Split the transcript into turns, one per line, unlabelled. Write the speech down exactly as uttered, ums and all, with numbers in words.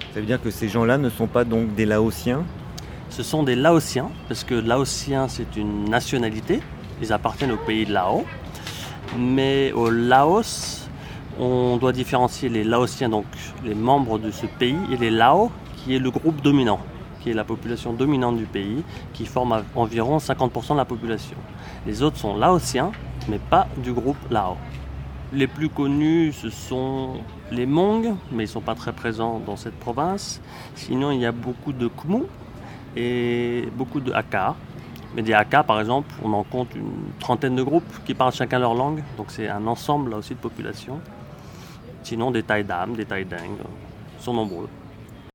Ça veut dire que ces gens-là ne sont pas donc des Laotiens?
Ce sont des Laotiens, parce que Laotien c'est une nationalité, ils appartiennent au pays de Lao. Mais au Laos, on doit différencier les Laotiens, donc les membres de ce pays, et les Lao, qui est le groupe dominant, qui est la population dominante du pays, qui forme environ cinquante pour cent de la population. Les autres sont Laotiens, mais pas du groupe Lao. Les plus connus, ce sont les Hmong, mais ils ne sont pas très présents dans cette province. Sinon, il y a beaucoup de Khmu et beaucoup de Hakka. Mais des Hakka, par exemple, on en compte une trentaine de groupes qui parlent chacun leur langue. Donc c'est un ensemble là aussi de population. Sinon, des Taïdam, des Taïdeng, sont nombreux.